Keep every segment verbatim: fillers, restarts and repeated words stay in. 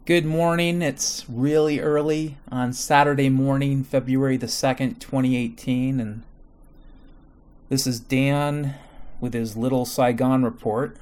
Good morning. It's really early on Saturday morning, February the second, twenty eighteen, and this is Dan with his Little Saigon report.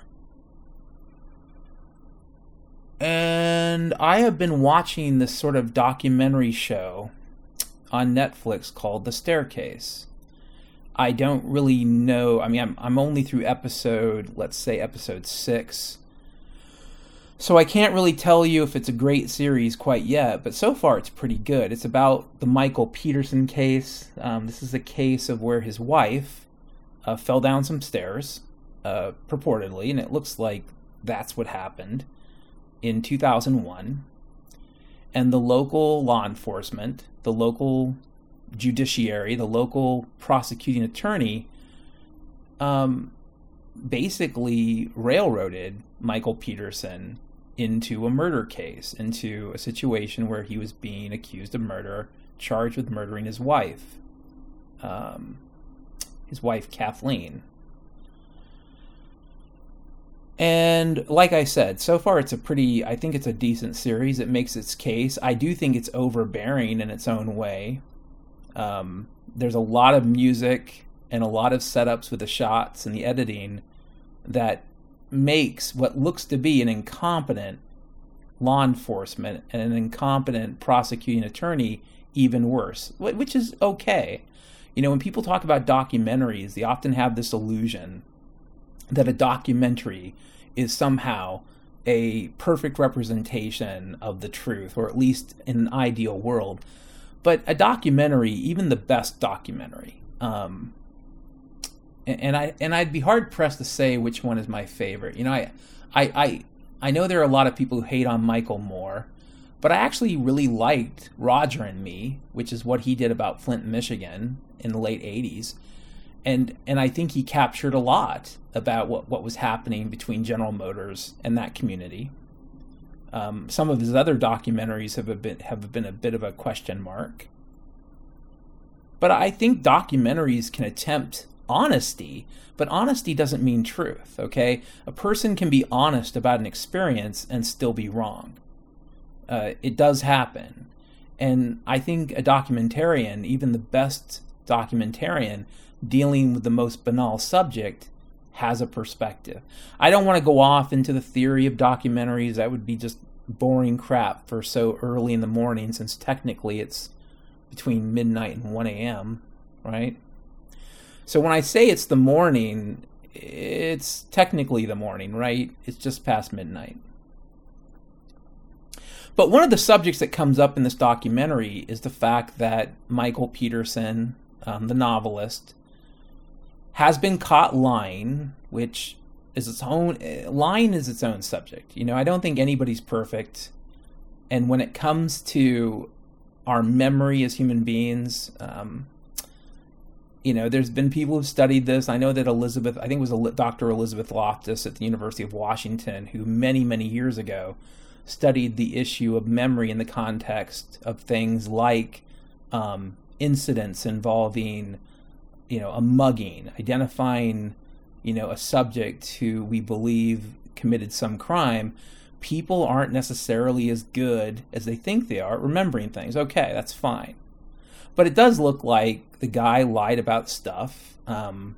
And I have been watching this sort of documentary show on Netflix called The Staircase. I don't really know, I mean, I'm, I'm only through episode, let's say episode six. So I can't really tell you if it's a great series quite yet, but so far it's pretty good. It's about the Michael Peterson case. Um, this is a case of where his wife uh, fell down some stairs, uh, purportedly, and it looks like that's what happened in two thousand one. And the local law enforcement, the local judiciary, the local prosecuting attorney, um, basically railroaded Michael Peterson into a murder case, into a situation where he was being accused of murder, charged with murdering his wife, um, his wife Kathleen. And like I said, so far it's a pretty, I think it's a decent series. It makes its case. I do think it's overbearing in its own way. Um, there's a lot of music and a lot of setups with the shots and the editing that makes what looks to be an incompetent law enforcement and an incompetent prosecuting attorney even worse, which is okay. You know, when people talk about documentaries, they often have this illusion that a documentary is somehow a perfect representation of the truth, or at least in an ideal world. But a documentary, even the best documentary, um, And I and I'd be hard pressed to say which one is my favorite. You know, I, I I I know there are a lot of people who hate on Michael Moore, but I actually really liked Roger and Me, which is what he did about Flint, Michigan in the late eighties. And and I think he captured a lot about what, what was happening between General Motors and that community. Um, some of his other documentaries have been have been a bit of a question mark. But I think documentaries can attempt honesty, but honesty doesn't mean truth, okay? A person can be honest about an experience and still be wrong. Uh, it does happen. And I think a documentarian, even the best documentarian, dealing with the most banal subject, has a perspective. I don't want to go off into the theory of documentaries. That would be just boring crap for so early in the morning, since technically it's between midnight and one a.m., right? So when I say it's the morning, it's technically the morning, right? It's just past midnight. But one of the subjects that comes up in this documentary is the fact that Michael Peterson, um, the novelist, has been caught lying, which is its own, lying is its own subject. You know, I don't think anybody's perfect. And when it comes to our memory as human beings, um, You know, there's been people who've studied this. I know that Elizabeth, I think it was Doctor Elizabeth Loftus at the University of Washington, who many, many years ago studied the issue of memory in the context of things like um, incidents involving, you know, a mugging, identifying, you know, a subject who we believe committed some crime. People aren't necessarily as good as they think they are at remembering things. Okay, that's fine. But it does look like the guy lied about stuff. Um,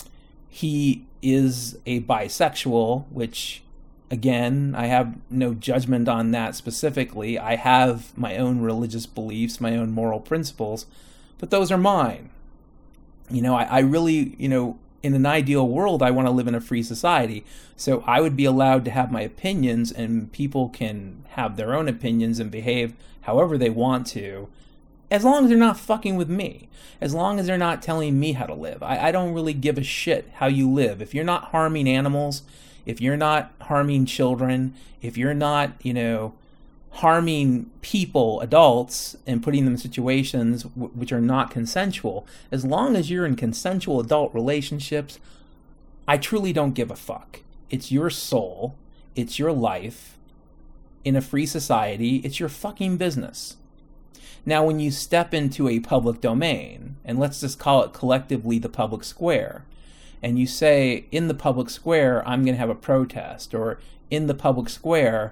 he is a bisexual, which, again, I have no judgment on that specifically. I have my own religious beliefs, my own moral principles, but those are mine. You know, I, I really, you know, in an ideal world, I want to live in a free society. So I would be allowed to have my opinions, and people can have their own opinions and behave however they want to, as long as they're not fucking with me, as long as they're not telling me how to live. I, I don't really give a shit how you live. If you're not harming animals, if you're not harming children, if you're not, you know, harming people, adults, and putting them in situations w- which are not consensual, as long as you're in consensual adult relationships, I truly don't give a fuck. It's your soul. It's your life. In a free society, it's your fucking business. Now, when you step into a public domain, and let's just call it collectively the public square, and you say, in the public square, I'm going to have a protest, or in the public square,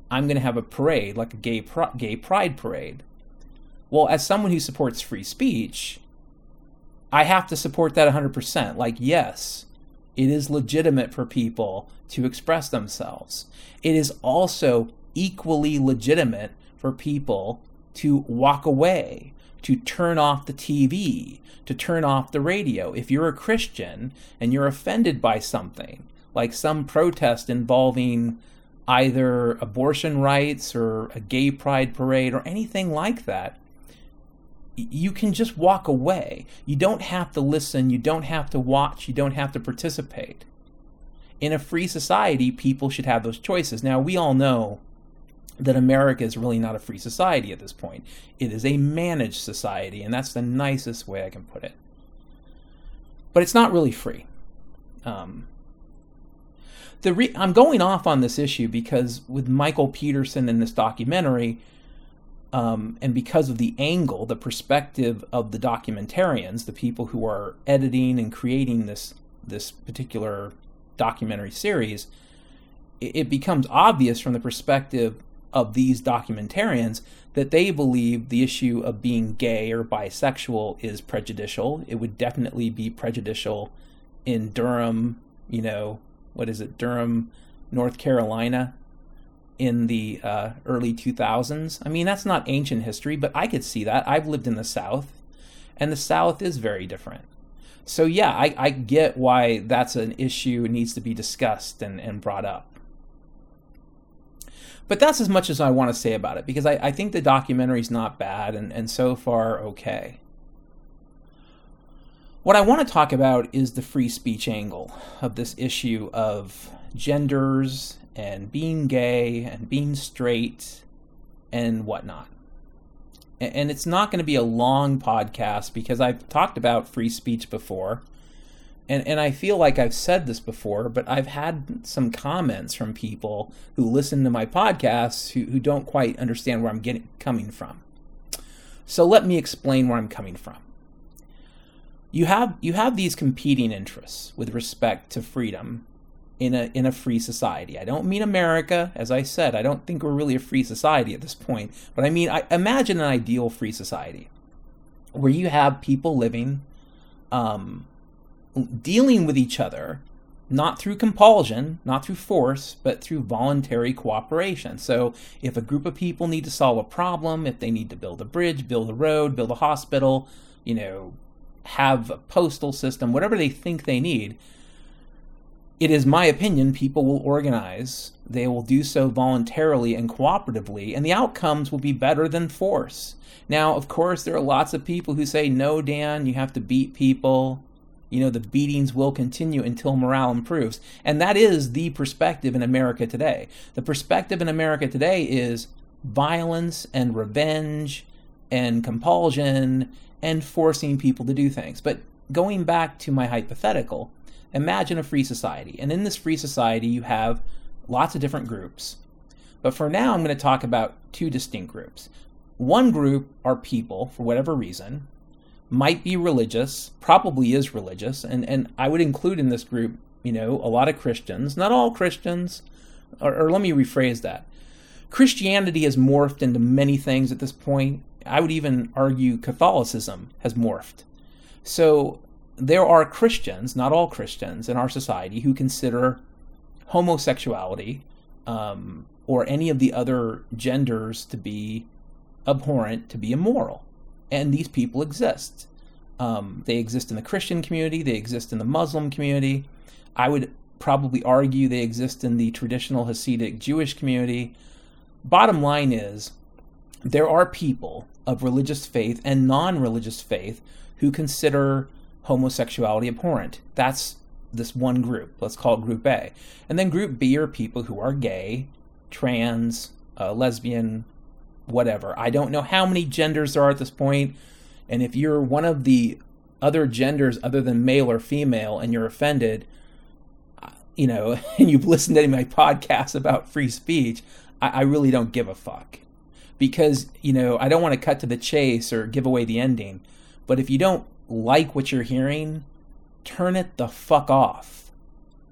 I'm going to have a parade, like a gay pr- gay pride parade. Well, as someone who supports free speech, I have to support that one hundred percent. Like, yes, it is legitimate for people to express themselves. It is also equally legitimate for people to walk away, to turn off the T V, to turn off the radio. If you're a Christian and you're offended by something, like some protest involving either abortion rights or a gay pride parade or anything like that, you can just walk away. You don't have to listen. You don't have to watch. You don't have to participate. In a free society, people should have those choices. Now, we all know that America is really not a free society at this point. It is a managed society, and that's the nicest way I can put it. But it's not really free. Um, the re- I'm going off on this issue because with Michael Peterson in this documentary, um, and because of the angle, the perspective of the documentarians, the people who are editing and creating this this particular documentary series, it, it becomes obvious from the perspective of these documentarians that they believe the issue of being gay or bisexual is prejudicial. It would definitely be prejudicial in Durham, you know, what is it, Durham, North Carolina in the uh, early two thousands. I mean, that's not ancient history, but I could see that. I've lived in the South, and the South is very different. So yeah, I, I get why that's an issue and needs to be discussed and, and brought up. But that's as much as I want to say about it, because I, I think the documentary's not bad, and, and so far okay. What I want to talk about is the free speech angle of this issue of genders and being gay and being straight and whatnot. And, and it's not going to be a long podcast because I've talked about free speech before. And and I feel like I've said this before, but I've had some comments from people who listen to my podcasts who, who don't quite understand where I'm getting coming from. So let me explain where I'm coming from. You have you have these competing interests with respect to freedom in a in a free society. I don't mean America, as I said. I don't think we're really a free society at this point. But I mean, I imagine an ideal free society where you have people living, um, dealing with each other, not through compulsion, not through force, but through voluntary cooperation. So if a group of people need to solve a problem, if they need to build a bridge, build a road, build a hospital, you know, have a postal system, whatever they think they need, it is my opinion people will organize. They will do so voluntarily and cooperatively, and the outcomes will be better than force. Now, of course, there are lots of people who say, no, Dan, you have to beat people. You know, the beatings will continue until morale improves. And that is the perspective in America today. The perspective in America today is violence and revenge and compulsion and forcing people to do things. But going back to my hypothetical, imagine a free society. And in this free society, you have lots of different groups. But for now, I'm going to talk about two distinct groups. One group are people, for whatever reason, might be religious, probably is religious, and, and I would include in this group, you know, a lot of Christians, not all Christians, or, or let me rephrase that. Christianity has morphed into many things at this point. I would even argue Catholicism has morphed. So there are Christians, not all Christians, in our society who consider homosexuality um, or any of the other genders to be abhorrent, to be immoral. And these people exist. Um, they exist in the Christian community. They exist in the Muslim community. I would probably argue they exist in the traditional Hasidic Jewish community. Bottom line is, there are people of religious faith and non-religious faith who consider homosexuality abhorrent. That's this one group. Let's call it Group A. And then Group B are people who are gay, trans, uh, lesbian, whatever. I don't know how many genders there are at this point, and if you're one of the other genders other than male or female and you're offended, you know, and you've listened to any of my podcasts about free speech, I, I really don't give a fuck. Because, you know, I don't want to cut to the chase or give away the ending, but if you don't like what you're hearing, turn it the fuck off.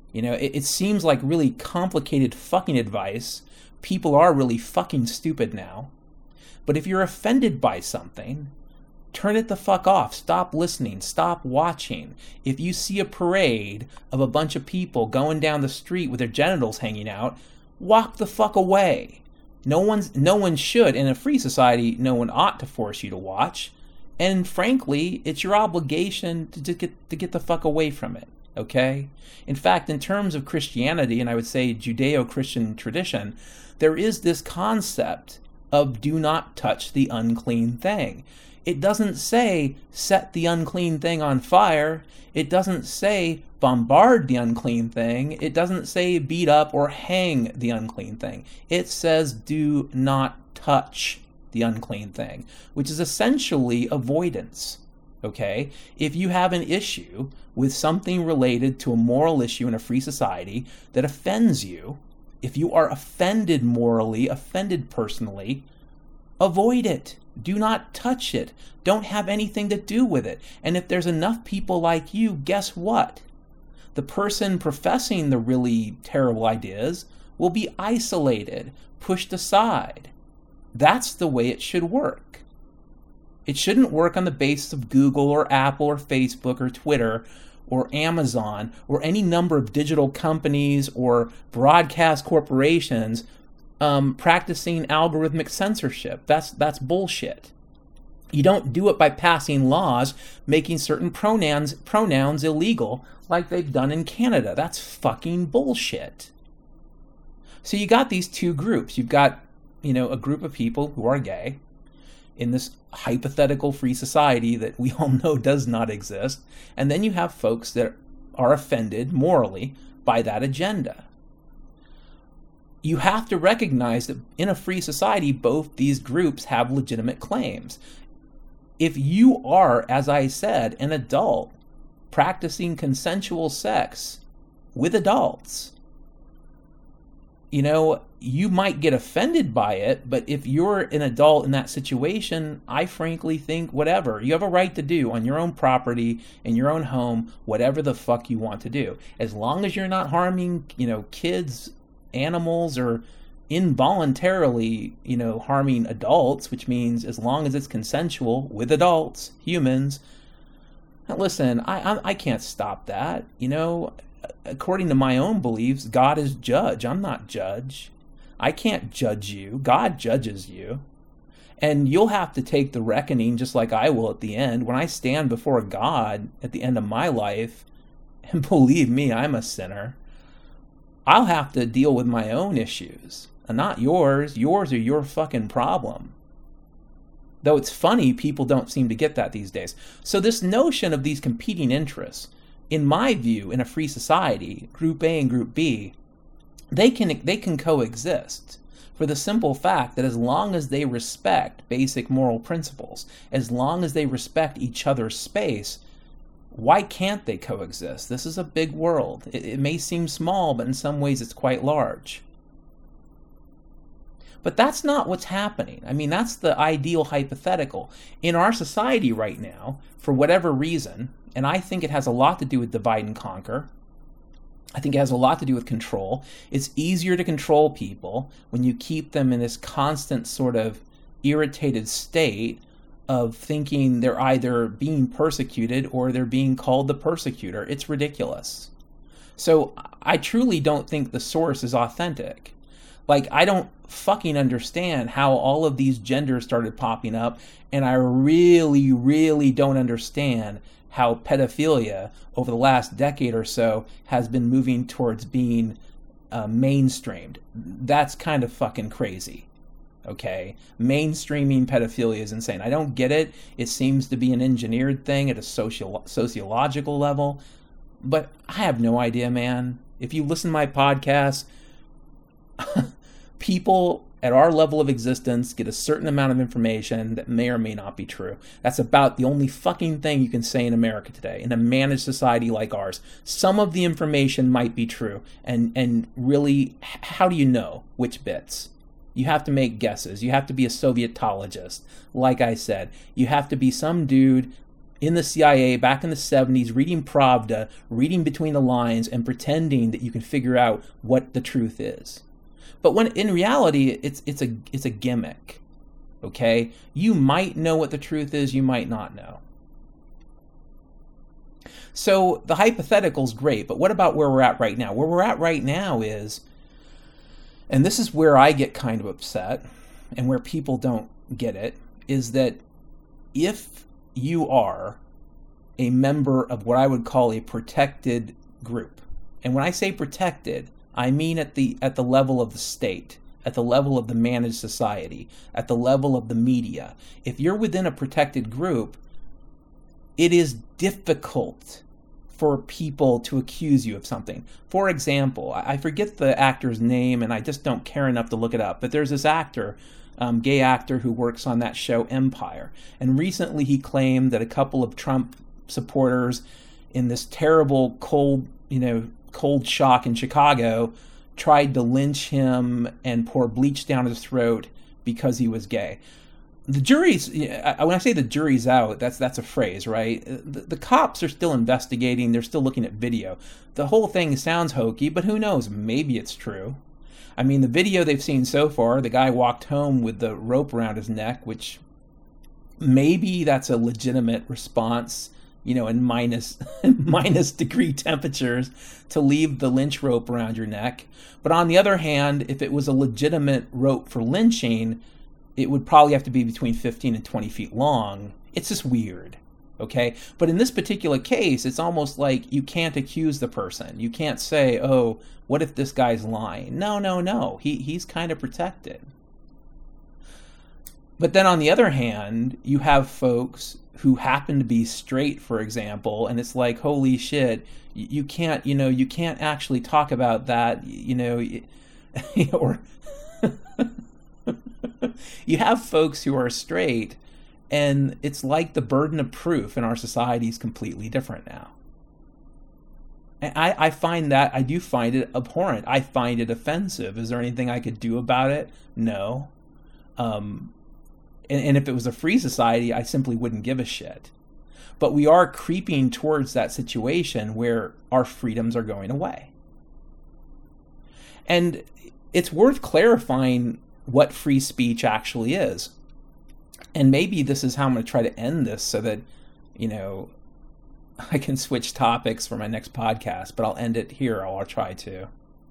You know, it, it seems like really complicated fucking advice. People are really fucking stupid now. But if you're offended by something, turn it the fuck off. Stop listening. Stop watching. If you see a parade of a bunch of people going down the street with their genitals hanging out, walk the fuck away. No one's, no one should. In a free society, no one ought to force you to watch. And frankly, it's your obligation to, to get to get the fuck away from it. Okay? In fact, in terms of Christianity, and I would say Judeo-Christian tradition, there is this concept of do not touch the unclean thing. It doesn't say set the unclean thing on fire. It doesn't say bombard the unclean thing. It doesn't say beat up or hang the unclean thing. It says do not touch the unclean thing, which is essentially avoidance. Okay? If you have an issue with something related to a moral issue in a free society that offends you, if you are offended morally, offended personally, avoid it. Do not touch it. Don't have anything to do with it. And if there's enough people like you, guess what? The person professing the really terrible ideas will be isolated, pushed aside. That's the way it should work. It shouldn't work on the basis of Google or Apple or Facebook or Twitter or Amazon or any number of digital companies or broadcast corporations um, practicing algorithmic censorship. That's that's bullshit. You don't do it by passing laws making certain pronouns pronouns illegal like they've done in Canada. That's fucking bullshit. So you got these two groups. You've got, you know, a group of people who are gay in this hypothetical free society that we all know does not exist. And then you have folks that are offended morally by that agenda. You have to recognize that in a free society, both these groups have legitimate claims. If you are, as I said, an adult practicing consensual sex with adults, you know, you might get offended by it, but if you're an adult in that situation, I frankly think whatever. You have a right to do on your own property, in your own home, whatever the fuck you want to do. As long as you're not harming, you know, kids, animals, or involuntarily, you know, harming adults, which means as long as it's consensual with adults, humans. Now listen, I, I, I can't stop that, you know. According to my own beliefs, God is judge. I'm not judge. I can't judge you. God judges you. And you'll have to take the reckoning just like I will at the end. When I stand before God at the end of my life, and believe me, I'm a sinner, I'll have to deal with my own issues, and not yours. Yours are your fucking problem. Though it's funny, people don't seem to get that these days. So this notion of these competing interests, in my view, in a free society, Group A and Group B, they can they can coexist for the simple fact that as long as they respect basic moral principles, as long as they respect each other's space, why can't they coexist? This is a big world. It, it may seem small, but in some ways it's quite large. But that's not what's happening. I mean, that's the ideal hypothetical. In our society right now, for whatever reason, and I think it has a lot to do with divide and conquer. I think it has a lot to do with control. It's easier to control people when you keep them in this constant sort of irritated state of thinking they're either being persecuted or they're being called the persecutor. It's ridiculous. So I truly don't think the source is authentic. Like, I don't fucking understand how all of these genders started popping up, and I really, really don't understand how pedophilia over the last decade or so has been moving towards being uh, mainstreamed. That's kind of fucking crazy, okay? Mainstreaming pedophilia is insane. I don't get it. It seems to be an engineered thing at a social sociological level, but I have no idea, man. If you listen to my podcast, people at our level of existence get a certain amount of information that may or may not be true. That's about the only fucking thing you can say in America today, in a managed society like ours. Some of the information might be true, and and really, how do you know which bits? You have to make guesses. You have to be a Sovietologist. Like I said, you have to be some dude in the C I A back in the seventies, reading Pravda, reading between the lines, and pretending that you can figure out what the truth is. But when in reality, it's it's a it's a gimmick. Okay? You might know what the truth is, you might not know. So the hypothetical is great, but what about where we're at right now? Where we're at right now is, and this is where I get kind of upset, and where people don't get it, is that if you are a member of what I would call a protected group, and when I say protected, I mean at the at the level of the state, at the level of the managed society, at the level of the media. If you're within a protected group, it is difficult for people to accuse you of something. For example, I forget the actor's name, and I just don't care enough to look it up, but there's this actor, um, gay actor who works on that show Empire, and recently he claimed that a couple of Trump supporters in this terrible cold, you know, cold shock in Chicago tried to lynch him and pour bleach down his throat because he was gay. The jury's, when I say the jury's out, that's that's a phrase, right? The, the cops are still investigating. They're still looking at video. The whole thing sounds hokey, but who knows? Maybe it's true. I mean, the video they've seen so far, the guy walked home with the rope around his neck, which maybe that's a legitimate response, you know, in minus minus degree temperatures to leave the lynch rope around your neck. But on the other hand, if it was a legitimate rope for lynching, it would probably have to be between fifteen and twenty feet long. It's just weird, okay? But in this particular case, it's almost like you can't accuse the person. You can't say, oh, what if this guy's lying? No, no, no. He he's kind of protected. But then on the other hand, you have folks who happen to be straight, for example, and it's like, holy shit, you can't, you know, you can't actually talk about that, you know, or you have folks who are straight, and it's like the burden of proof in our society is completely different now. And I, I find that, I do find it abhorrent. I find it offensive. Is there anything I could do about it? No. Um, and, and if it was a free society, I simply wouldn't give a shit. But we are creeping towards that situation where our freedoms are going away. And it's worth clarifying what free speech actually is. And maybe this is how I'm going to try to end this so that, you know, I can switch topics for my next podcast, but I'll end it here, or I'll try to.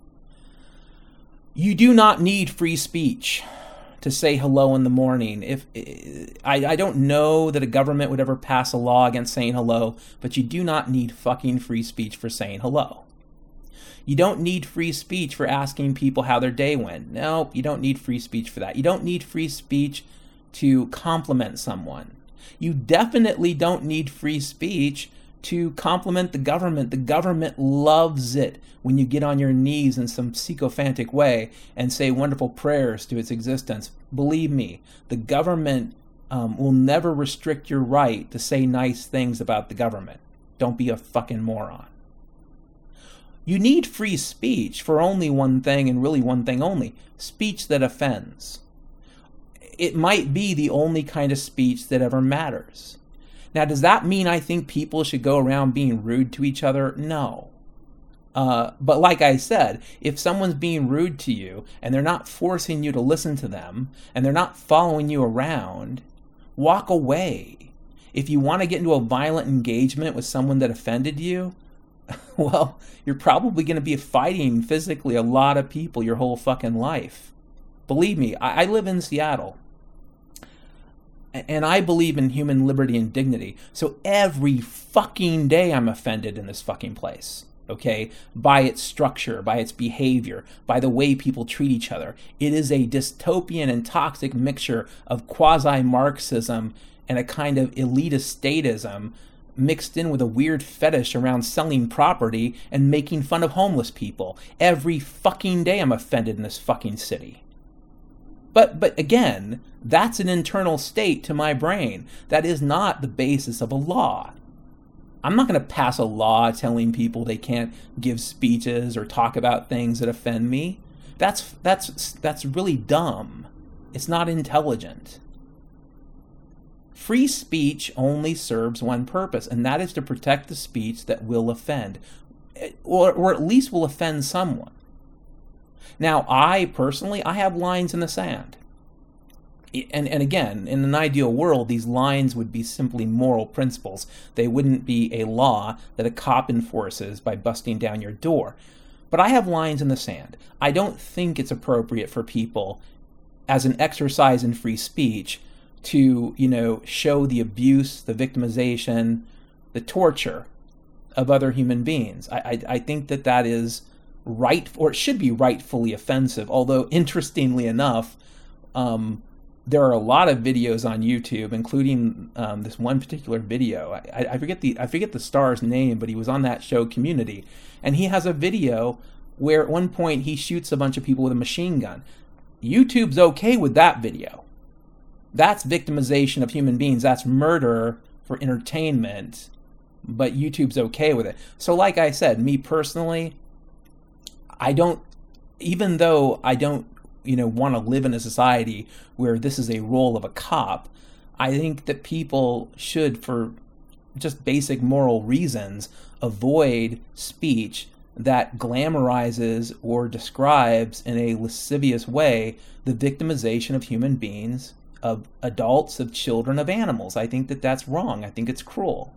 You do not need free speech to say hello in the morning. If I, I don't know that a government would ever pass a law against saying hello, but you do not need fucking free speech for saying hello. You don't need free speech for asking people how their day went. No, you don't need free speech for that. You don't need free speech to compliment someone. You definitely don't need free speech to compliment the government. The government loves it when you get on your knees in some sycophantic way and say wonderful prayers to its existence. Believe me, the government um, will never restrict your right to say nice things about the government. Don't be a fucking moron. You need free speech for only one thing, and really one thing only: speech that offends. It might be the only kind of speech that ever matters. Now, does that mean I think people should go around being rude to each other? No. Uh, but like I said, if someone's being rude to you and they're not forcing you to listen to them and they're not following you around, walk away. If you want to get into a violent engagement with someone that offended you, well, you're probably going to be fighting physically a lot of people your whole fucking life. Believe me, I, I live in Seattle. And I believe in human liberty and dignity. So every fucking day I'm offended in this fucking place, okay? By its structure, by its behavior, by the way people treat each other. It is a dystopian and toxic mixture of quasi-Marxism and a kind of elitist statism mixed in with a weird fetish around selling property and making fun of homeless people. Every fucking day I'm offended in this fucking city. But but again, that's an internal state to my brain. That is not the basis of a law. I'm not going to pass a law telling people they can't give speeches or talk about things that offend me. That's that's that's really dumb. It's not intelligent. Free speech only serves one purpose, and that is to protect the speech that will offend, or, or at least will offend someone. Now, I personally, I have lines in the sand. And, and again, in an ideal world, these lines would be simply moral principles. They wouldn't be a law that a cop enforces by busting down your door. But I have lines in the sand. I don't think it's appropriate for people, as an exercise in free speech, to, you know, show the abuse, the victimization, the torture of other human beings. I, I, I think that that is right, or it should be rightfully offensive. Although, interestingly enough, um, there are a lot of videos on YouTube, including um, this one particular video. I, I forget the I forget the star's name, but he was on that show Community, and he has a video where at one point he shoots a bunch of people with a machine gun. YouTube's okay with that video. That's victimization of human beings. That's murder for entertainment, but YouTube's okay with it. So, like I said, me personally, I don't, even though I don't, you know, want to live in a society where this is a role of a cop, I think that people should, for just basic moral reasons, avoid speech that glamorizes or describes in a lascivious way the victimization of human beings, of adults, of children, of animals. I think that that's wrong. I think it's cruel.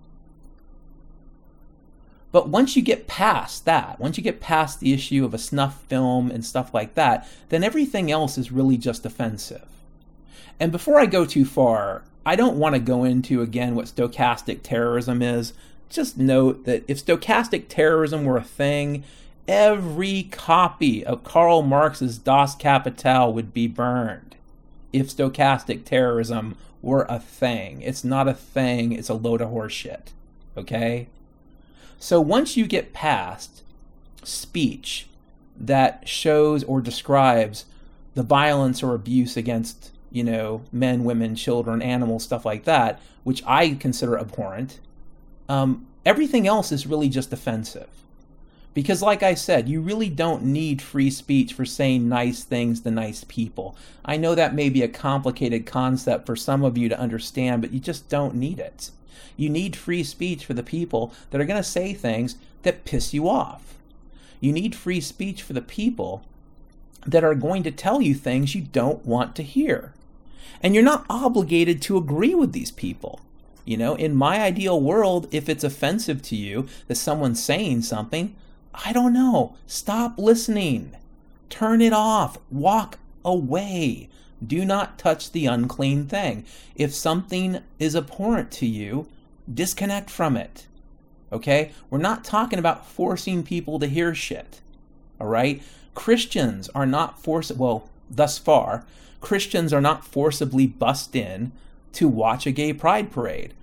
But once you get past that, once you get past the issue of a snuff film and stuff like that, then everything else is really just offensive. And before I go too far, I don't want to go into, again, what stochastic terrorism is. Just note that if stochastic terrorism were a thing, every copy of Karl Marx's Das Kapital would be burned. If stochastic terrorism were a thing. It's not a thing, it's a load of horseshit. Okay? So once you get past speech that shows or describes the violence or abuse against, you know, men, women, children, animals, stuff like that, which I consider abhorrent, um, everything else is really just offensive. Because like I said, you really don't need free speech for saying nice things to nice people. I know that may be a complicated concept for some of you to understand, but you just don't need it. You need free speech for the people that are going to say things that piss you off. You need free speech for the people that are going to tell you things you don't want to hear. And you're not obligated to agree with these people. You know, in my ideal world, if it's offensive to you that someone's saying something, I don't know, stop listening. Turn it off. Walk away. Do not touch the unclean thing. If something is abhorrent to you, disconnect from it. Okay? We're not talking about forcing people to hear shit. All right? Christians are not forced, well, thus far, Christians are not forcibly bussed in to watch a gay pride parade.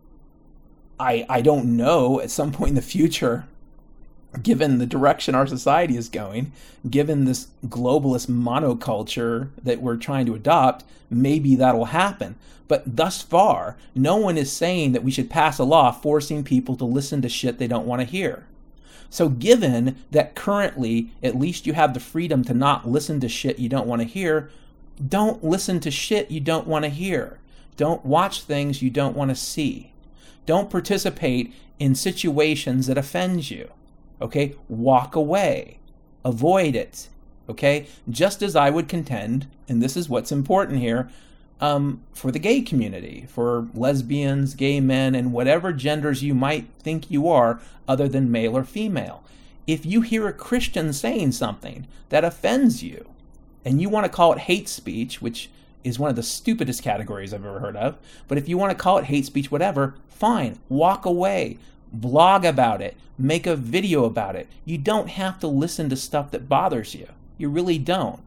I I don't know, at some point in the future, given the direction our society is going, given this globalist monoculture that we're trying to adopt, maybe that'll happen. But thus far, no one is saying that we should pass a law forcing people to listen to shit they don't want to hear. So given that currently, at least you have the freedom to not listen to shit you don't want to hear, don't listen to shit you don't want to hear. Don't watch things you don't want to see. Don't participate in situations that offend you. Okay? Walk away. Avoid it. Okay? Just as I would contend, and this is what's important here, um, for the gay community, for lesbians, gay men, and whatever genders you might think you are other than male or female. If you hear a Christian saying something that offends you, and you want to call it hate speech, which is one of the stupidest categories I've ever heard of, but if you want to call it hate speech, whatever, fine. Walk away. Blog about it. Make a video about it. You don't have to listen to stuff that bothers you. You really don't.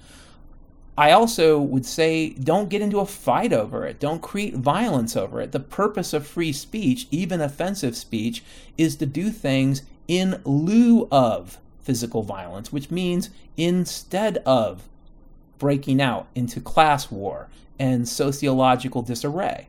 I also would say don't get into a fight over it. Don't create violence over it. The purpose of free speech, even offensive speech, is to do things in lieu of physical violence, which means instead of breaking out into class war and sociological disarray.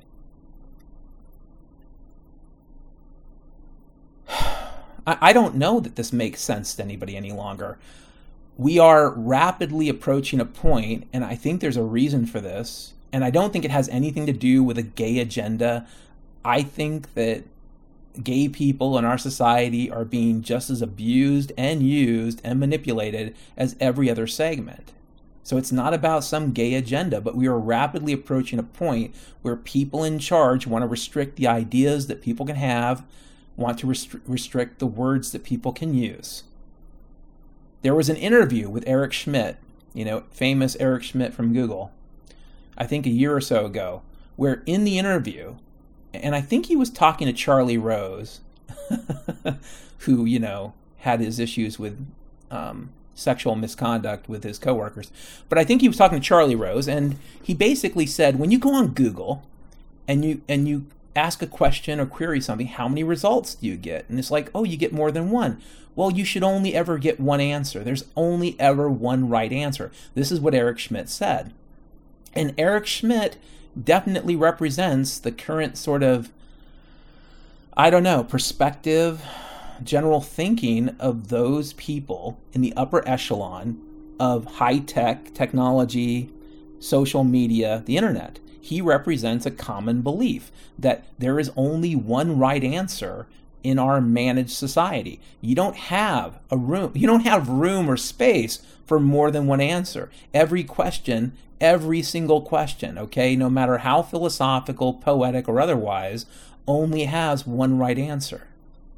I don't know that this makes sense to anybody any longer. We are rapidly approaching a point, and I think there's a reason for this, And I don't think it has anything to do with a gay agenda. I think that gay people in our society are being just as abused and used and manipulated as every other segment. So it's not about some gay agenda, but we are rapidly approaching a point where people in charge want to restrict the ideas that people can have, want to restri- restrict the words that people can use. There was an interview with Eric Schmidt, you know, famous Eric Schmidt from Google, I think a year or so ago, where in the interview, and I think he was talking to Charlie Rose, who, you know, had his issues with um, sexual misconduct with his coworkers. But I think he was talking to Charlie Rose, and he basically said, when you go on Google and you and you ask a question or query something, how many results do you get? And it's like, oh, you get more than one. Well, you should only ever get one answer. There's only ever one right answer. This is what Eric Schmidt said. And Eric Schmidt definitely represents the current sort of, I don't know, perspective, general thinking of those people in the upper echelon of high-tech technology, social media, the internet. He represents a common belief that there is only one right answer in our managed society. You don't have a room, you don't have room or space for more than one answer. Every question, every single question, okay, no matter how philosophical, poetic, or otherwise, only has one right answer.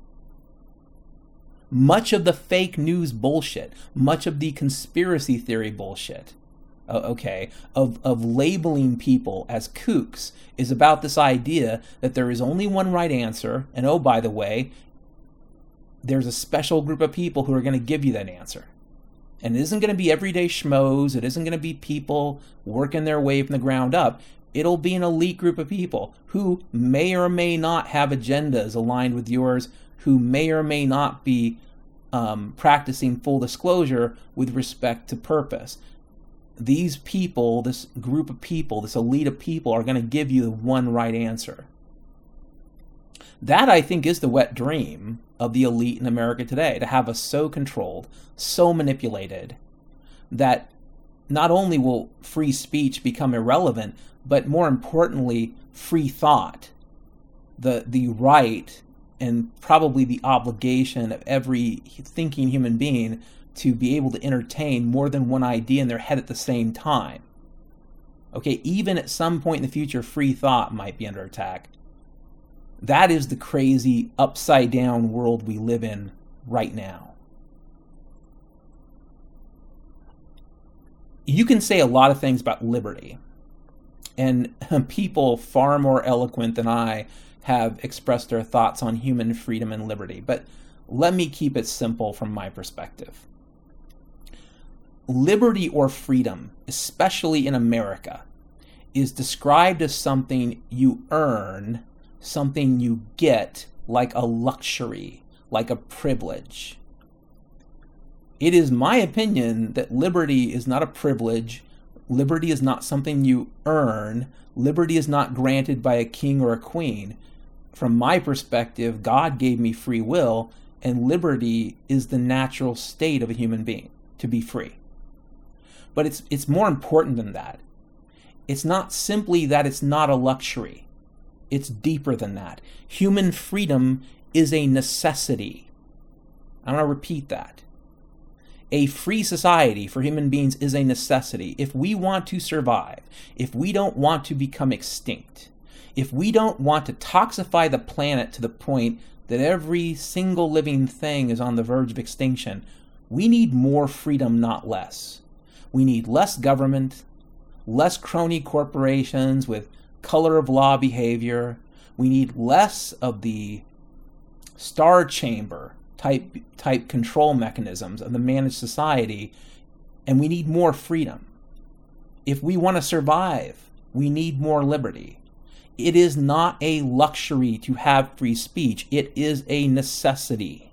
Much of the fake news bullshit, much of the conspiracy theory bullshit, uh, okay, of, of labeling people as kooks is about this idea that there is only one right answer, and oh, by the way, there's a special group of people who are going to give you that answer. And it isn't going to be everyday schmoes, it isn't going to be people working their way from the ground up. It'll be an elite group of people who may or may not have agendas aligned with yours, who may or may not be um, practicing full disclosure with respect to purpose. These people, this group of people, this elite of people are going to give you the one right answer. That, I think, is the wet dream of the elite in America today, to have us so controlled, so manipulated, that not only will free speech become irrelevant, but more importantly, free thought, the the right and probably the obligation of every thinking human being to be able to entertain more than one idea in their head at the same time. Okay, even at some point in the future, free thought might be under attack. That is the crazy upside down world we live in right now. You can say a lot of things about liberty, and people far more eloquent than I have expressed their thoughts on human freedom and liberty, but let me keep it simple from my perspective. Liberty or freedom, especially in America, is described as something you earn, something you get, like a luxury, like a privilege. It is my opinion that liberty is not a privilege. Liberty is not something you earn. Liberty is not granted by a king or a queen. From my perspective, God gave me free will, and liberty is the natural state of a human being, to be free. But it's it's more important than that. It's not simply that it's not a luxury. It's deeper than that. Human freedom is a necessity. I'm going to repeat that. A free society for human beings is a necessity. If we want to survive, if we don't want to become extinct, if we don't want to toxify the planet to the point that every single living thing is on the verge of extinction, we need more freedom, not less. We need less government, less crony corporations with color of law behavior. We need less of the star chamber type type control mechanisms of the managed society, and we need more freedom. If we want to survive, we need more liberty. It is not a luxury to have free speech. It is a necessity.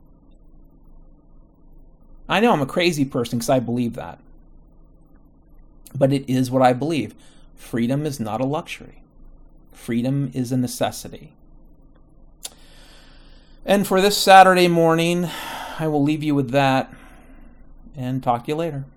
I know I'm a crazy person because I believe that. But it is what I believe. Freedom is not a luxury. Freedom is a necessity. And for this Saturday morning, I will leave you with that and talk to you later.